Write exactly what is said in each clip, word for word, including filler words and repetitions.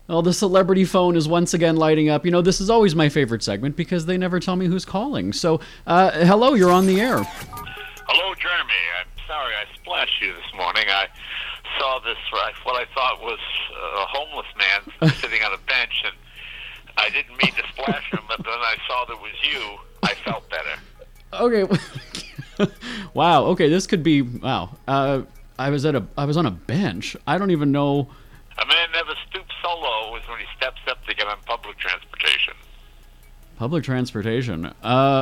Well, the celebrity phone is once again lighting up. You know, this is always my favorite segment because they never tell me who's calling. So, uh, hello, you're on the air. Hello, Jeremy. I'm sorry I splashed you this morning. I saw this, uh, what I thought was a homeless man sitting on a bench, and I didn't mean to splash him, but then I saw that it was you. I felt better. Okay. Wow. Okay, this could be, wow. Uh, I was at a, I was on a bench. I don't even know. A man never stoops so low as when he steps up to get on public transportation. Public transportation. Uh,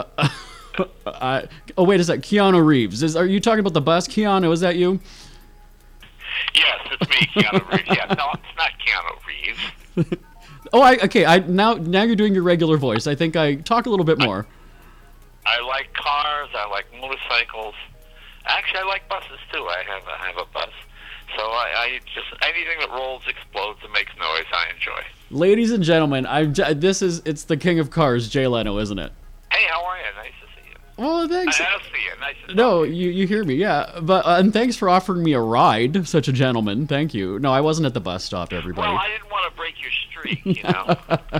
I, oh, wait a sec. Keanu Reeves. Is, are you talking about the bus? Keanu, is that you? Yes, it's me, Keanu Reeves. Yeah, no, it's not Keanu Reeves. Oh, I okay. I now now you're doing your regular voice. I think I talk a little bit more. I, I like cars. I like motorcycles. Actually, I like buses too. I have I have a bus. So I, I just anything that rolls, explodes, and makes noise, I enjoy. Ladies and gentlemen, I this is it's the king of cars, Jay Leno, isn't it? Hey, how are you? Nice to see you. Well, thanks. I, I'll see you. Nice to No, talk to you. you you hear me, yeah. But uh, and thanks for offering me a ride, such a gentleman. Thank you. No, I wasn't at the bus stop, everybody. Well, I didn't want to break your streak, you know.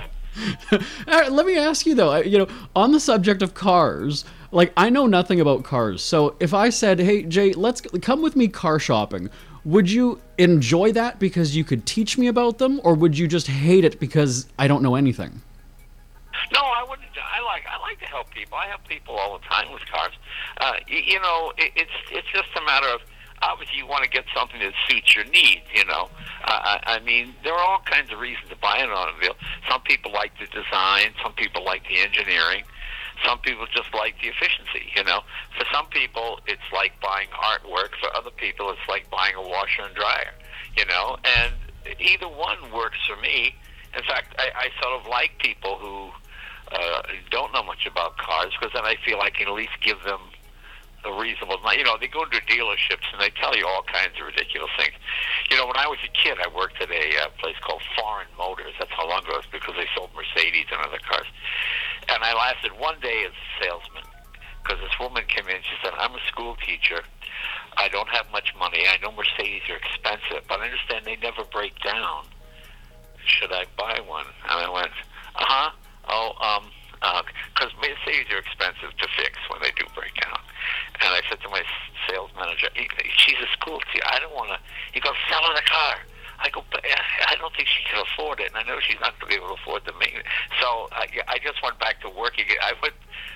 All right, let me ask you though. uh, You know, on the subject of cars, like I know nothing about cars. So if I said, "Hey, Jay, let's come with me car shopping," would you enjoy that because you could teach me about them, or would you just hate it because I don't know anything? No, I wouldn't. I like I like to help people. I help people all the time with cars. Uh, you, you know, it, it's it's just a matter of obviously you want to get something that suits your needs. You know, uh, I, I mean, there are all kinds of reasons to buy an automobile. Some people like the design. Some people like the engineering. Some people just like the efficiency. You know, for some people it's like buying artwork. For other people it's like buying a washer and dryer. You know, and either one works for me. In fact, I, I sort of like people who uh, don't know much about cars because then I feel I can at least give them a reasonable amount. You know, they go into dealerships and they tell you all kinds of ridiculous things. You know, when I was a kid, I worked at a uh, place called Foreign Motors. That's how long ago it was because they sold Mercedes and other cars. And I lasted one day as a salesman because this woman came in. She said, "I'm a school teacher. I don't have much money. I know Mercedes are expensive, but I understand they never break down. Should I buy one?" And I went, uh-huh. Oh, um, because uh, Mercedes are expensive to fix when they do break down. And I said to my sales manager, "She's a school teacher. I don't want to." He goes, "Sell her the car." I go, "But I don't think she can afford it, and I know she's not going to be able to afford the maintenance." So I, I just went back to working. I went,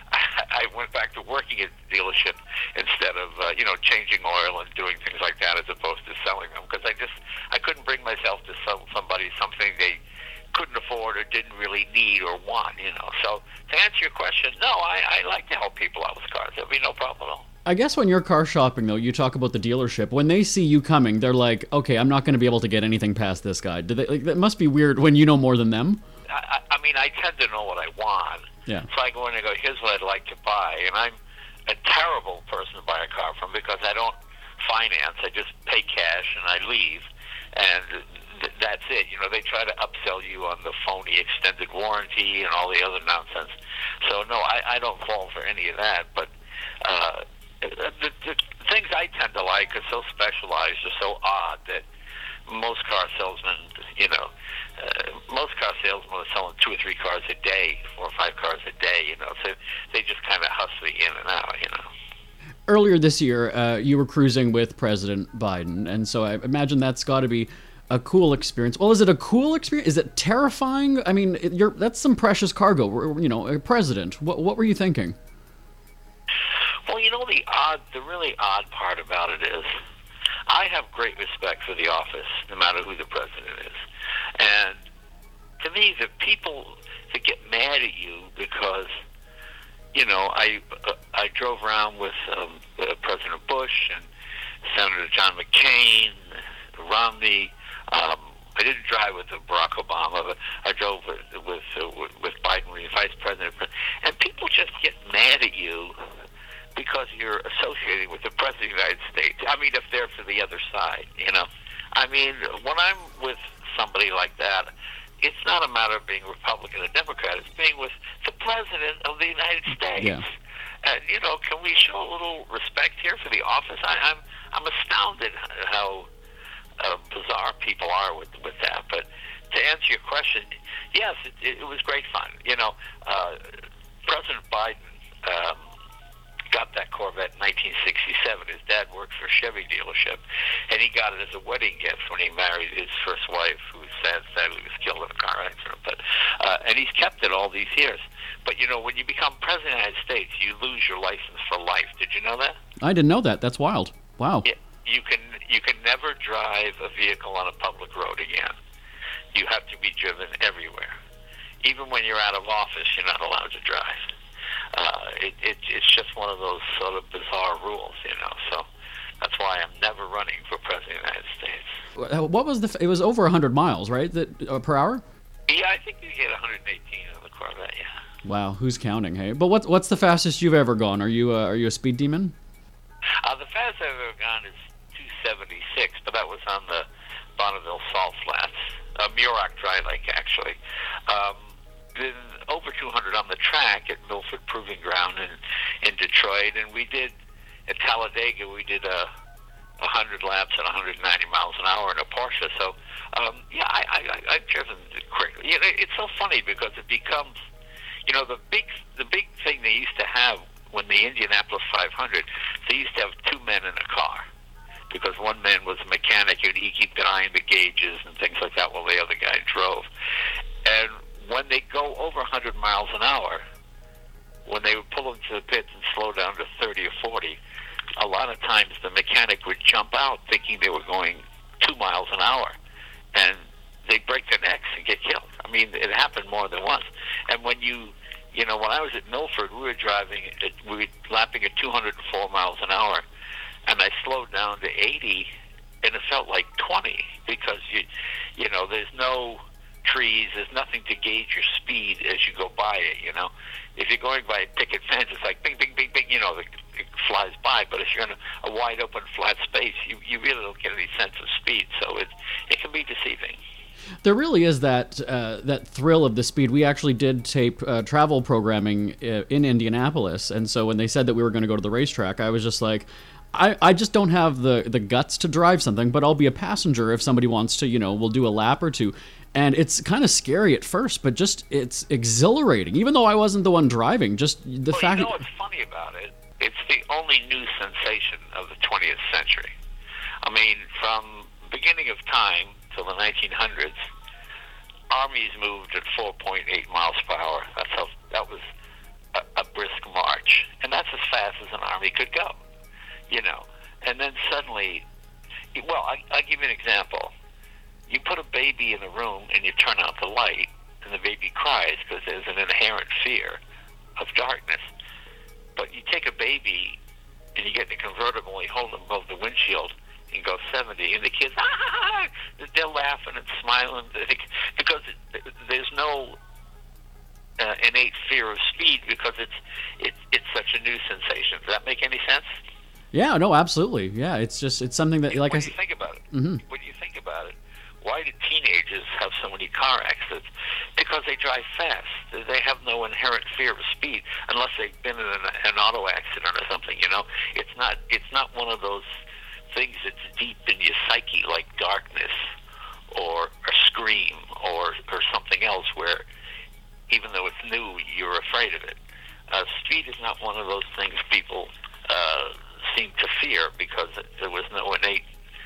I went back to working at the dealership instead of uh, you know changing oil and doing things like that, as opposed to selling them, because I just I couldn't bring myself to sell somebody something they couldn't afford or didn't really need or want. You know. So to answer your question, no, I, I like to help people out with cars. There'll be no problem at all. I guess when you're car shopping, though, you talk about the dealership. When they see you coming, they're like, "Okay, I'm not going to be able to get anything past this guy." Do they? Like, that must be weird when you know more than them. I, I mean, I tend to know what I want. Yeah. So I go in and go, "Here's what I'd like to buy," and I'm a terrible person to buy a car from because I don't finance. I just pay cash and I leave, and th- that's it. You know, they try to upsell you on the phony extended warranty and all the other nonsense. So no, I, I don't fall for any of that. But uh, the, the, the things I tend to like are so specialized or so odd that most car salesmen, you know, uh, most car salesmen are selling two or three cars a day, four or five cars a day, you know, so they just kind of hustle you in and out, you know. Earlier this year, uh, you were cruising with President Biden, and so I imagine that's got to be a cool experience. Well, is it a cool experience? Is it terrifying? I mean, it, you're, that's some precious cargo, you know, a president. What, what were you thinking? Well, you know, the odd, the really odd part about it is I have great respect for the office, no matter who the president is. And to me, the people that get mad at you because, you know, I uh, I drove around with um, uh, President Bush and Senator John McCain, Romney. Um, I didn't drive with Barack Obama, but I drove with with, uh, with Biden, the Vice President. And people just get mad at you because you're associating with the President of the United States. I mean, if they're for the other side, you know. I mean, when I'm with somebody like that, it's not a matter of being Republican or Democrat. It's being with the President of the United States. Yeah. And, you know, can we show a little respect here for the office? I, I'm I'm astounded how uh, bizarre people are with with that. But to answer your question, yes, it, it, it was great fun. You know, uh, President Biden um, got that Corvette in nineteen sixty-seven. His dad worked for a Chevy dealership, and he got it as a wedding gift when he married his first wife, who sad, sadly was killed in a car accident. But uh, and he's kept it all these years. But you know, when you become president of the United States, you lose your license for life. Did you know that? I didn't know that. That's wild. Wow. Yeah, you can you can never drive a vehicle on a public road again. You have to be driven everywhere. Even when you're out of office, you're not allowed to drive. Uh, it, it, it's just one of those sort of bizarre rules, you know. So that's why I'm never running for president of the United States. What was the? It was over one hundred miles, right? That uh, per hour? Yeah, I think you get one hundred eighteen on the Corvette. Yeah. Wow, who's counting? Hey, but what's what's the fastest you've ever gone? Are you uh, are you a speed demon? Uh, the fastest I've ever gone is two seventy-six, but that was on the Bonneville Salt Flats, uh, Muroc Dry Lake, actually. Um, then over two hundred on the track at Milford Proving Ground in, in Detroit, and we did at Talladega. We did a one hundred laps at one hundred ninety miles an hour in a Porsche. So, um, yeah, I, I, I've driven quickly. You know, it's so funny because it becomes, you know, the big the big thing they used to have when the Indianapolis five hundred. They used to have two men in a car because one man was a mechanic and he kept an eye on the gauges and things like that while the other guy drove. And when they go over one hundred miles an hour, when they would pull into the pits and slow down to thirty or forty, a lot of times the mechanic would jump out thinking they were going two miles an hour, and they'd break their necks and get killed. I mean, it happened more than once. And when you, you know, when I was at Milford, we were driving, at, we were lapping at two hundred four miles an hour, and I slowed down to eighty, and it felt like twenty because, you, you know, there's no trees, there's nothing to gauge your speed as you go by it, you know. If you're going by a picket fence, it's like bing, bing, bing, bing, you know, it flies by. But if you're in a, a wide open, flat space, you, you really don't get any sense of speed. So it, it can be deceiving. There really is that uh, that thrill of the speed. We actually did tape uh, travel programming in Indianapolis, and so when they said that we were going to go to the racetrack, I was just like, I, I just don't have the, the guts to drive something, but I'll be a passenger if somebody wants to, you know, we'll do a lap or two. And it's kind of scary at first, but just it's exhilarating, even though I wasn't the one driving. Just the well, fact. You know what's funny about it? It's the only new sensation of the twentieth century. I mean, from beginning of time till the nineteen hundreds, armies moved at four point eight miles per hour. That's how that was a, a brisk march, and that's as fast as an army could go. You know, and then suddenly, well, I, I'll give you an example. You put a baby in a room and you turn out the light, and the baby cries because there's an inherent fear of darkness. But you take a baby and you get in a convertible and you hold them above the windshield and go seventy, and the kids, ah, they're laughing and smiling because there's no uh, innate fear of speed because it's it's it's such a new sensation. Does that make any sense? Yeah, no, absolutely. Yeah, it's just it's something that, like when I you think about it, mm-hmm. when you think about it, why do teenagers have so many car accidents? Because they drive fast. They have no inherent fear of speed unless they've been in an, an auto accident or something. You know, it's not it's not one of those things that's deep in your psyche like darkness or a scream or or something else where even though it's new, you're afraid of it. Uh, speed is not one of those things people uh, seem to fear because there was no innate.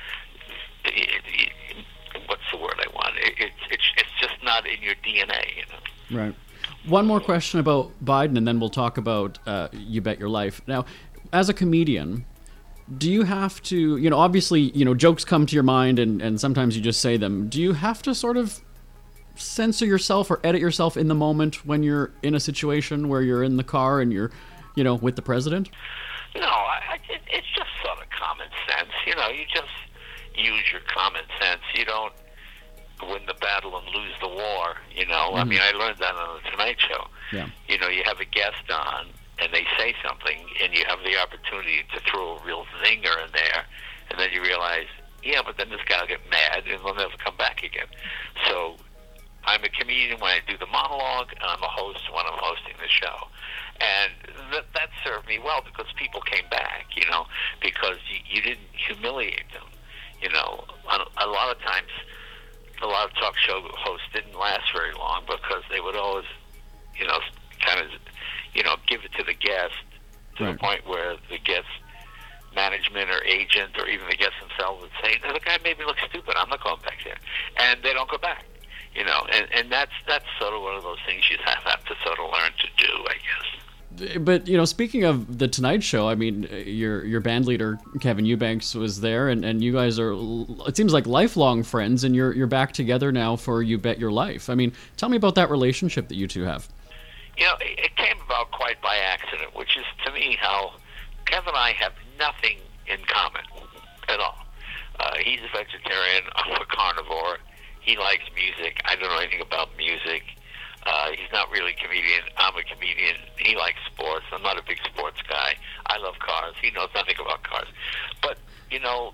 It, it, what's the word I want? It, it, it's it's just not in your D N A, you know. Right. One more question about Biden, and then we'll talk about uh, You Bet Your Life. Now, as a comedian, do you have to, you know, obviously, you know, jokes come to your mind, and, and sometimes you just say them. Do you have to sort of censor yourself or edit yourself in the moment when you're in a situation where you're in the car and you're, you know, with the president? No, I, I, it, it's just sort of common sense. You know, you just use your common sense. You don't win the battle and lose the war, you know. Mm-hmm. I mean, I learned that on The Tonight Show. Yeah. You know, you have a guest on, and they say something, and you have the opportunity to throw a real zinger in there, and then you realize, yeah, but then this guy will get mad, and we'll never come back again. So I'm a comedian when I do the monologue, and I'm a host when I'm hosting the show. And that, that served me well because people came back, you know, because you, you didn't humiliate them. You know, a, a lot of times a lot of talk show hosts didn't last very long because they would always, you know, kind of, you know, give it to the guest to Right. the point where the guest management or agent or even the guests themselves would say, "No, the guy made me look stupid. I'm not going back there," and they don't go back. You know, and, and that's that's sort of one of those things you have, have to sort of learn to do, I guess. But you know, speaking of the Tonight Show, I mean, your your band leader Kevin Eubanks was there, and, and you guys are, it seems like lifelong friends, and you're you're back together now for You Bet Your Life. I mean, tell me about that relationship that you two have. You know, it, it came about quite by accident, which is to me how Kevin and I have nothing in common at all. Uh, he's a vegetarian, I'm a carnivore. He likes music. I don't know anything about music. Uh, he's not really a comedian. I'm a comedian. He likes sports. I'm not a big sports guy. I love cars. He knows nothing about cars. But, you know,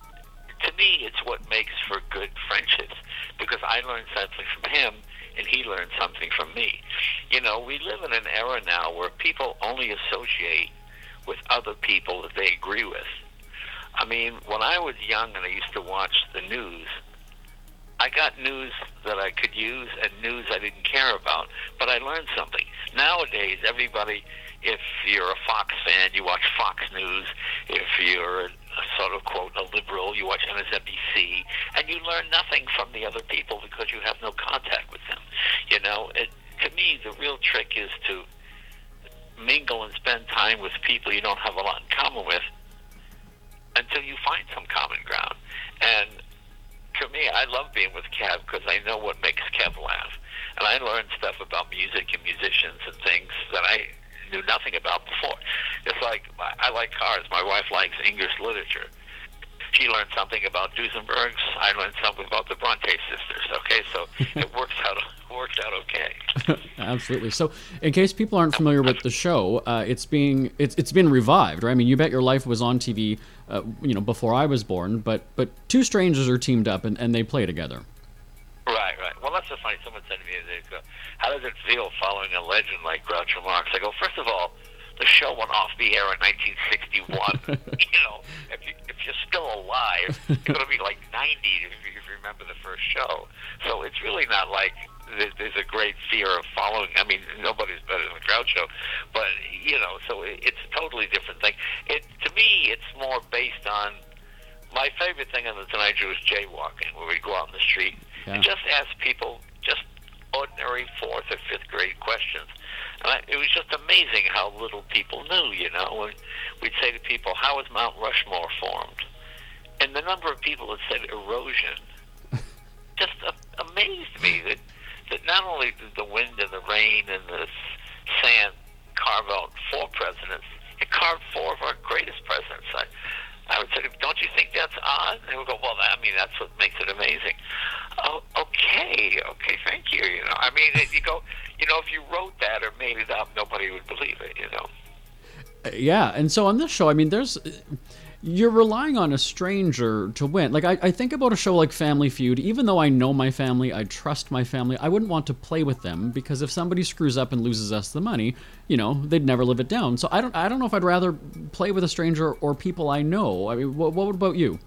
to me, it's what makes for good friendships because I learned something from him and he learned something from me. You know, we live in an era now where people only associate with other people that they agree with. I mean, when I was young and I used to watch the news, I got news that I could use and news I didn't care about, but I learned something. Nowadays, everybody, if you're a Fox fan, you watch Fox News. If you're a, a sort of, quote, a liberal, you watch M S N B C, and you learn nothing from the other people because you have no contact with them. You know, it, to me, the real trick is to mingle and spend time with people you don't have a lot in common with until you find some common ground. And to me, I love being with Kev because I know what makes Kev laugh. And I learned stuff about music and musicians and things that I knew nothing about before. It's like, I like cars. My wife likes English literature. She learned something about Duesenbergs. I learned something about the Bronte sisters. Okay, so it works out works out okay. Absolutely. So, in case people aren't familiar with the show, uh, it's being it's it's been revived, right? I mean, You Bet Your Life was on T V, uh, you know, before I was born. But but two strangers are teamed up and, and they play together. Right, right. Well, that's so funny. Someone said to me, they go, "How does it feel following a legend like Groucho Marx?" I go, first of all, the show went off the air in nineteen sixty-one. You know, if, you, if you're still alive, you're going to be like ninety if you remember the first show. So it's really not like there's, there's a great fear of following. I mean, nobody's better than Groucho, but you know, so it, it's a totally different thing. It to me, it's more based on my favorite thing on the Tonight Show is jaywalking, where we go out in the street Yeah. and just ask people just ordinary fourth or fifth grade questions. And I, it was just amazing how little people knew, you know. And we'd say to people, how was Mount Rushmore formed? And the number of people that said erosion just uh, amazed me that, that not only did the wind and the rain and the sand carve out four presidents, it carved four of our greatest presidents. I, I would say, don't you think that's odd? And they would go, well, I mean, that's what makes it amazing. Oh, okay, okay, thank you. You know, I mean, you go, you know, if you wrote that or made it up, nobody would believe it, you know. Yeah, and so on this show, I mean, there's you're relying on a stranger to win. Like, I, I think about a show like Family Feud. Even though I know my family, I trust my family, I wouldn't want to play with them because if somebody screws up and loses us the money, you know, they'd never live it down. So I don't I don't know if I'd rather play with a stranger or people I know. I mean, what, what about you?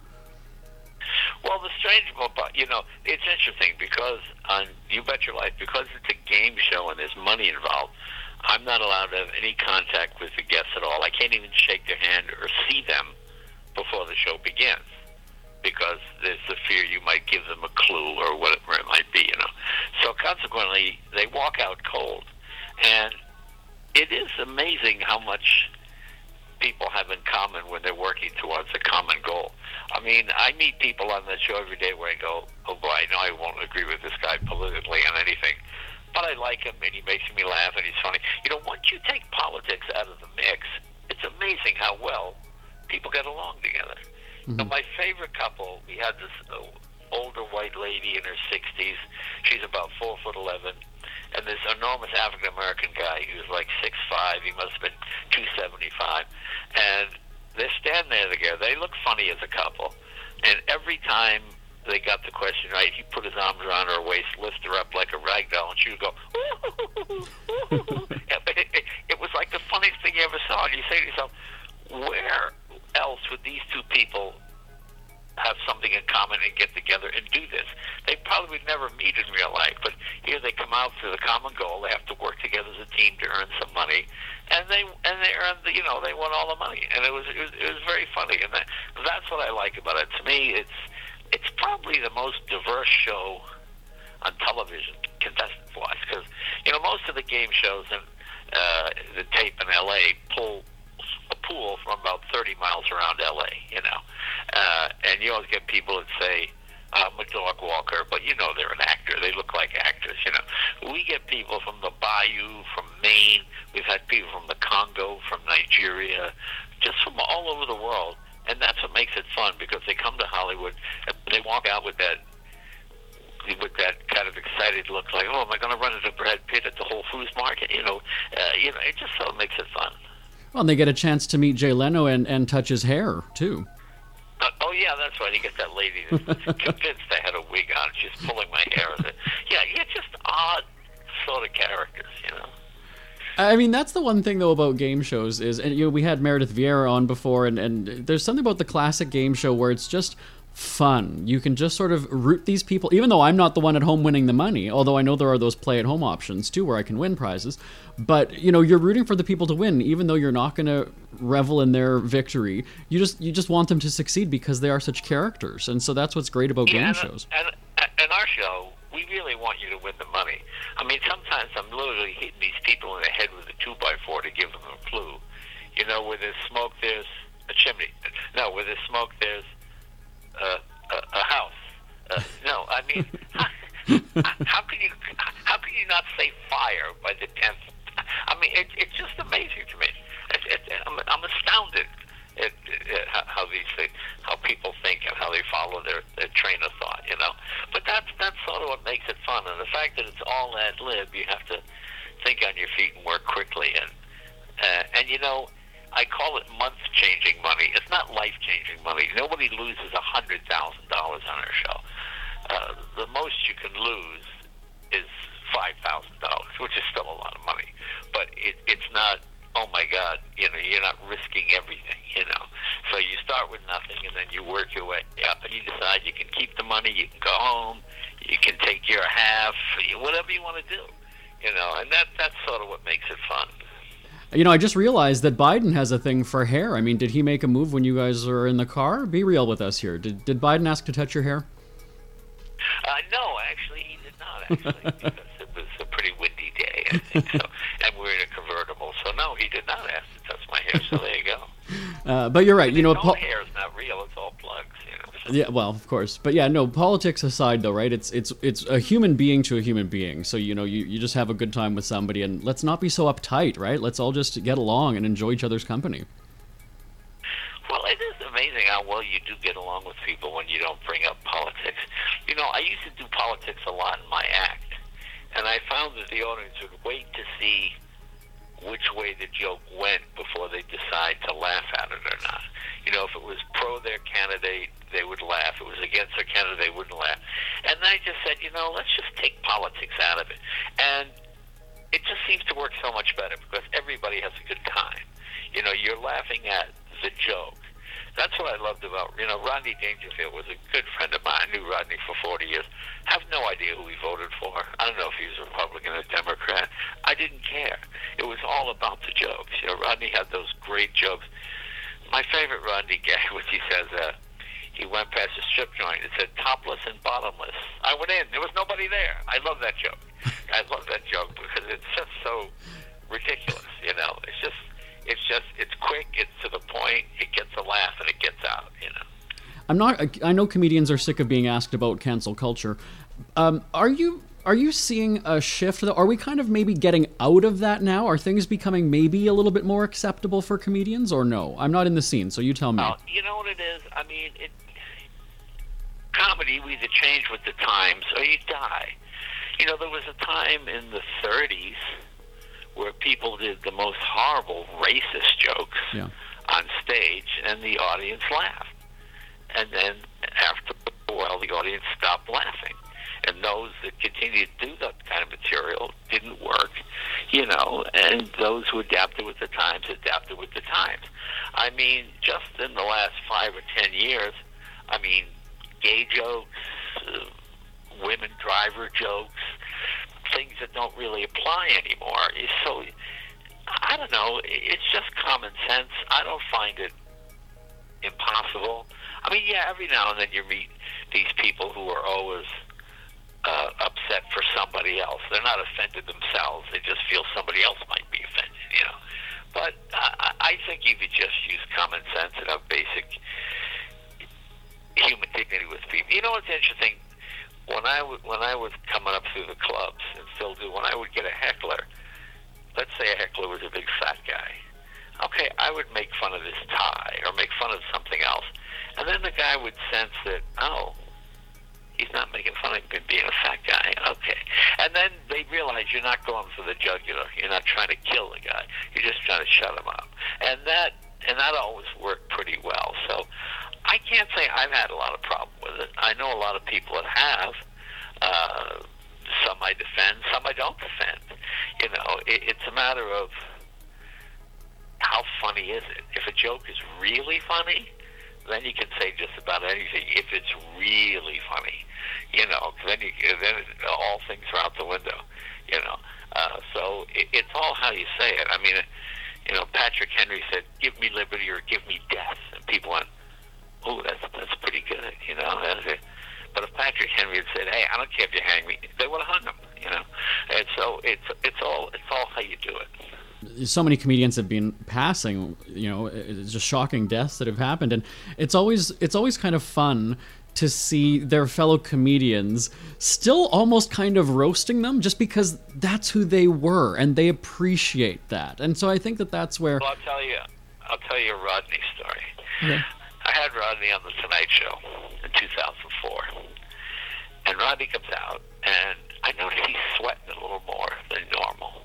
Well, the strange part, you know, it's interesting because on You Bet Your Life, because it's a game show and there's money involved, I'm not allowed to have any contact with the guests at all. I can't even shake their hand or see them before the show begins because there's the fear you might give them a clue or whatever it might be, you know. So consequently, they walk out cold. And it is amazing how much people have in common when they're working towards a common goal. I mean, I meet people on the show every day where I go, oh boy, I know I won't agree with this guy politically on anything, but I like him and he makes me laugh and he's funny. You know, once you take politics out of the mix, it's amazing how well people get along together. Mm-hmm. So my favorite couple, we had this uh, older white lady in her sixties. She's about four foot eleven. And this enormous African-American guy who's like six five, he must have been two seventy-five. And they're standing there together. They look funny as a couple. And every time they got the question right, he put his arms around her waist, lift her up like a rag doll, and she would go, ooh, ooh, ooh. it, it, it was like the funniest thing you ever saw. And you say to yourself, where else would these two people have something in common and get together and do this? They probably out for the common goal. They have to work together as a team to earn some money, and they and they earned the, you know they won all the money, and it was it was, it was very funny, and that, that's what I like about it. To me, it's it's probably the most diverse show on television, contestant-wise, because you know most of the game shows and uh, the tape in L A pull a pool from about thirty miles around L A. You know, uh, and you always get people that say, I'm a dog walker, but you know they're an actor. They look like actors, you know. We get people from the Bayou, from Maine. We've had people from the Congo, from Nigeria, just from all over the world. And that's what makes it fun, because they come to Hollywood and they walk out with that with that kind of excited look, like, oh, am I going to run into Brad Pitt at the Whole Foods market? You know, uh, you know, it just so makes it fun. Well, and they get a chance to meet Jay Leno and, and touch his hair, too. Uh, oh, yeah, that's right. You get that lady that's convinced I had a wig on. She's pulling my hair. Yeah, yeah, just odd sort of characters, you know. I mean, that's the one thing, though, about game shows is, and you know, we had Meredith Vieira on before, and, and there's something about the classic game show where it's just fun. You can just sort of root these people, even though I'm not the one at home winning the money, although I know there are those play-at-home options, too, where I can win prizes. But, you know, you're rooting for the people to win, even though you're not going to revel in their victory. You just you just want them to succeed because they are such characters. And so that's what's great about yeah, game and, shows. And, and our show, we really want you to win the money. I mean, sometimes I'm literally hitting these people in the head with a two by four to give them a clue. You know, where there's smoke, there's a chimney. No, where there's smoke, there's uh, a, a house. Uh, no, I mean, how, how can you how can you not say fire by the tenth? I mean, it, it's just amazing to me. It, it, I'm, I'm astounded at, at how these things, how people think and how they follow their, their train of thought. You know, but that's that's sort of what makes it fun. And the fact that it's all ad lib, you have to think on your feet and work quickly. And uh, and you know, I call it month-changing money. It's not life-changing money. Nobody loses one hundred thousand dollars on our show. Uh, the most you can lose is five thousand dollars, which is still a lot of money. But it, it's not, oh, my God, you know, you're not risking everything, you know. So you start with nothing, and then you work your way up, and you decide you can keep the money, you can go home, you can take your half, whatever you want to do, you know. And that that's sort of what makes it fun. You know, I just realized that Biden has a thing for hair. I mean, did he make a move when you guys were in the car? Be real with us here. Did did Biden ask to touch your hair? Uh, no, actually, he did not, actually, because it was a pretty windy day, I think, so, and we're in a convertible, so no, he did not ask to touch my hair, so there you go. Uh, but you're right, I mean, you know... No po- hair is not real, it's all plugs, you know. So. Yeah, well, of course. But yeah, no, politics aside, though, right, it's it's it's a human being to a human being, so, you know, you, you just have a good time with somebody, and let's not be so uptight, right? Let's all just get along and enjoy each other's company. Well, it is amazing how well you do get along with people when you don't bring up politics. You know, I used to do politics a lot in my act, and I found that the audience would wait to see which way the joke went before they decide to laugh at it or not. You know, if it was pro their candidate, they would laugh. If it was against their candidate, they wouldn't laugh. And I just said, you know, let's just take politics out of it. And it just seems to work so much better because everybody has a good time. You know, you're laughing at the joke. That's what I loved about, you know, Rodney Dangerfield was a good friend of mine. I knew Rodney for forty years. I have no idea who he voted for. I don't know if he was a Republican or Democrat. I didn't care. It was all about the jokes. You know, Rodney had those great jokes. My favorite Rodney gag, which he says, uh, he went past a strip joint. It said topless and bottomless. I went in. There was nobody there. I love that joke. I love that joke because it's just so ridiculous, you know. It's just... It's just, it's quick, it's to the point, it gets a laugh, and it gets out, you know. I'm not, I know comedians are sick of being asked about cancel culture. Um, are you are you seeing a shift? Are we kind of maybe getting out of that now? Are things becoming maybe a little bit more acceptable for comedians, or no? I'm not in the scene, so you tell me. Uh, you know what it is? I mean, it, comedy, we either change with the times or you die. You know, there was a time in the thirties where people did the most horrible racist jokes yeah. on stage, and the audience laughed. And then after a while, the audience stopped laughing. And those that continued to do that kind of material didn't work, you know, and those who adapted with the times adapted with the times. I mean, just in the last five or ten years, I mean, gay jokes, uh, women driver jokes, things that don't really apply anymore. So I don't know. It's just common sense. I don't find it impossible. I mean, yeah, every now and then you meet these people who are always uh, upset for somebody else. They're not offended themselves. They just feel somebody else might be offended, you know. But I, I think you could just use common sense and have basic human dignity with people. You know what's interesting? When I, w- when I was coming up through the clubs, and still do, when I would get a heckler, let's say a heckler was a big fat guy, okay, I would make fun of his tie or make fun of something else. And then the guy would sense that, oh, he's not making fun of him being a fat guy. Okay. And then they realize you're not going for the jugular. You're not trying to kill the guy. You're just trying to shut him up. And that and that always worked pretty well. So I can't say I've had a lot of problem with it. I know a lot of people that have. Uh, some I defend, some I don't defend. You know, it, it's a matter of how funny is it. If a joke is really funny, then you can say just about anything. If it's really funny, you know, then you then it, all things are out the window. You know, uh, so it, it's all how you say it. I mean, you know, Patrick Henry said, "Give me liberty or give me death," and people went, "Oh, that's that's pretty good," you know. That's it. But if Patrick Henry had said, "Hey, I don't care if you hang me," they would have hung him, you know. And so it's it's all it's all how you do it. So many comedians have been passing, you know, it's just shocking deaths that have happened, and it's always it's always kind of fun to see their fellow comedians still almost kind of roasting them, just because that's who they were and they appreciate that. And so I think that that's where. Well, I'll tell you, I'll tell you a Rodney story. Okay. I had Rodney on the Tonight Show in two thousand four, and Rodney comes out, and I notice he's sweating a little more than normal.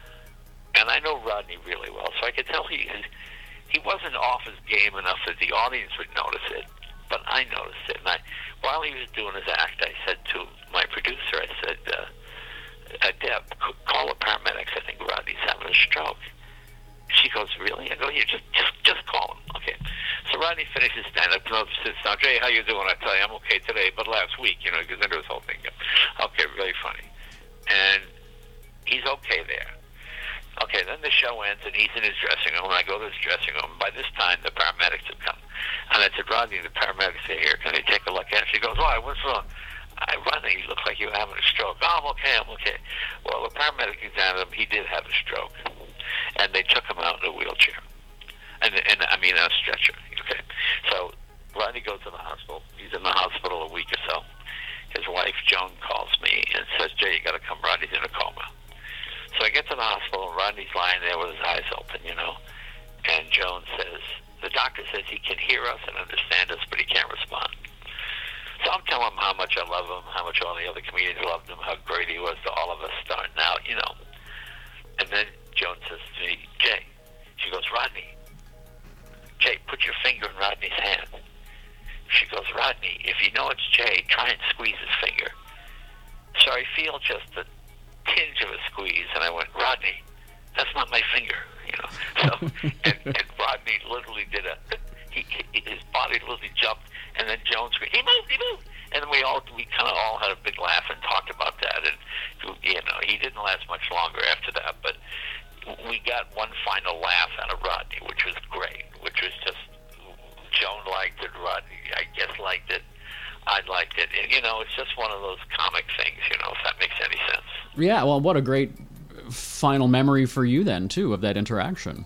And I know Rodney really well, so I could tell he he wasn't off his game enough that the audience would notice it, but I noticed it. And I, while he was doing his act, I said to my producer, I said, uh, uh, Deb, call the paramedics. I think Rodney's having a stroke. She goes, really? I go, yeah, just just just call him. Okay. So Rodney finishes stand-up, and sits down. Jay, how you doing? I tell you, I'm okay today, but last week, you know, he goes into his whole thing. Okay, really funny. And he's okay there. Okay, then the show ends, and he's in his dressing room, and I go to his dressing room. By this time, the paramedics have come. And I said, Rodney, the paramedics are here. Can they take a look at it? She goes, why? What's wrong? I, Rodney, you look like you're having a stroke. Oh, I'm okay, I'm okay. Well, the paramedic examined him. He did have a stroke. And they took him out in a wheelchair. And, and I mean, on a stretcher. Okay. So Rodney goes to the hospital. He's in the hospital a week or so. His wife, Joan, calls me and says, Jay, you got to come. Rodney's in a coma. So I get to the hospital, and Rodney's lying there with his eyes open, you know. And Joan says, the doctor says he can hear us and understand us, but he can't respond. So I'm telling him how much I love him, how much all the other comedians loved him, how great he was to all of us starting out, you know. And then Joan says to me, Jay, she goes, Rodney, Jay, put your finger in Rodney's hand. She goes, Rodney, if you know it's Jay, try and squeeze his finger. So I feel just a tinge of a squeeze, and I went, Rodney, that's not my finger, you know. So, and, and Rodney literally did a, he, he, his body literally jumped, and then Joan screamed, he moved, he moved. And we all, we kind of all had a big laugh and talked about that, and, you know, he didn't last much longer after that, but we got one final laugh out of Rodney, which was great, which was just, Joan liked it, Rodney, I guess, liked it. I liked it. And, you know, it's just one of those comic things, you know, if that makes any sense. Yeah, well, what a great final memory for you then, too, of that interaction.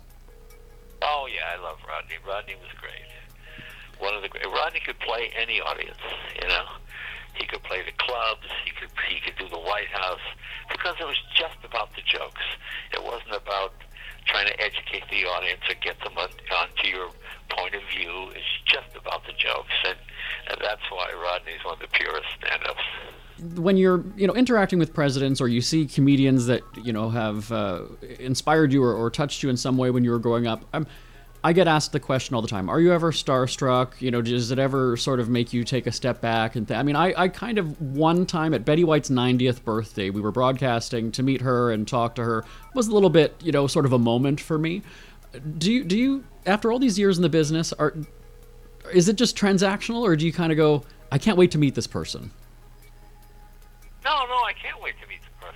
Oh, yeah, I love Rodney. Rodney was great. One of the great. Rodney could play any audience, you know. He could play the clubs. He could he could do the White House, because it was just about the jokes. It wasn't about trying to educate the audience or get them on, onto your point of view. It's just about the jokes, and, and that's why Rodney's one of the purest stand-ups. When you're, you know, interacting with presidents, or you see comedians that, you know, have uh, inspired you or, or touched you in some way when you were growing up, I'm, I get asked the question all the time, are you ever starstruck? You know, does it ever sort of make you take a step back? And th- I mean, I, I kind of, one time at Betty White's ninetieth birthday, we were broadcasting to meet her and talk to her. It was a little bit, you know, sort of a moment for me. Do you, do you, after all these years in the business, are, is it just transactional, or do you kind of go, I can't wait to meet this person? No, no, I can't wait to meet the person. I,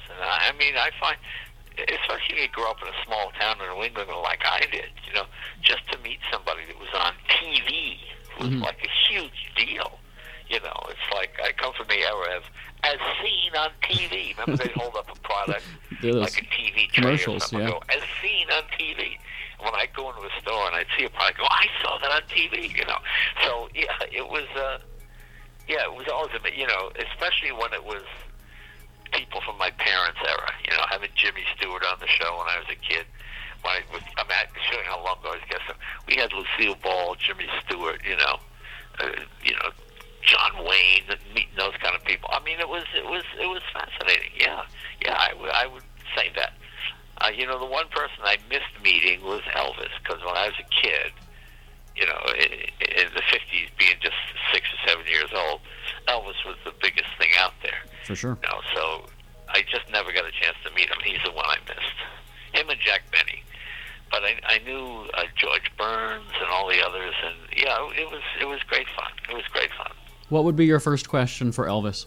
I mean, I find, especially if you grew up in a small town in New England like I did, you know, just to meet somebody that was on T V was mm-hmm. like a huge deal. You know, it's like I come from the era of as seen on T V. Remember they'd hold up a product like a T V tray or something, yeah. go, as seen on T V. When I'd go into a store and I'd see a product, go, I saw that on T V, you know. So, yeah, it was, uh, yeah, it was always, a bit, you know, especially when it was people from my parents' era, you know, having Jimmy Stewart on the show when I was a kid. When I was, I'm at, showing how long ago I was guessing. We had Lucille Ball, Jimmy Stewart, you know, uh, you know, John Wayne, meeting those kind of people. I mean, it was, it was, it was fascinating. Yeah, yeah, I, w- I would say that. Uh, you know, the one person I missed meeting was Elvis, because when I was a kid, you know, in, in the fifties, being just six or seven years old, Elvis was the biggest thing out there. For sure. You know, so I just never got a chance to meet him. He's the one I missed. Him and Jack Benny. But I, I knew uh, George Burns and all the others, and yeah, it was it was great fun. It was great fun. What would be your first question for Elvis?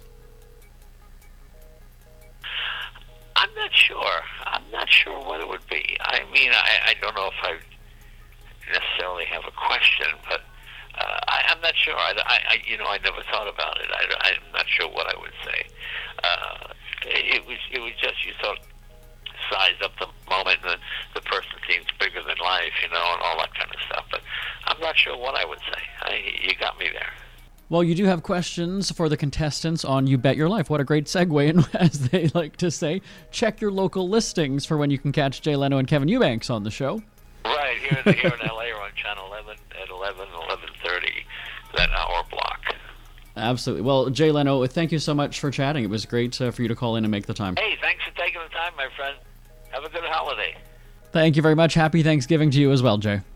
I'm not sure. I'm not sure what it would be. I mean, I, I don't know if I necessarily have a question, but uh, I, I'm not sure. I, I, you know, I never thought about it. I, I'm not sure what I would say. Uh, it, it was, it was just you sort of size up the moment, and the, the person seems bigger than life, you know, and all that kind of stuff. But I'm not sure what I would say. I, you got me there. Well, you do have questions for the contestants on You Bet Your Life. What a great segue, and as they like to say, check your local listings for when you can catch Jay Leno and Kevin Eubanks on the show. Right, here in, here in L A, or on Channel eleven at eleven, eleven thirty, that hour block. Absolutely. Well, Jay Leno, thank you so much for chatting. It was great uh, for you to call in and make the time. Hey, thanks for taking the time, my friend. Have a good holiday. Thank you very much. Happy Thanksgiving to you as well, Jay.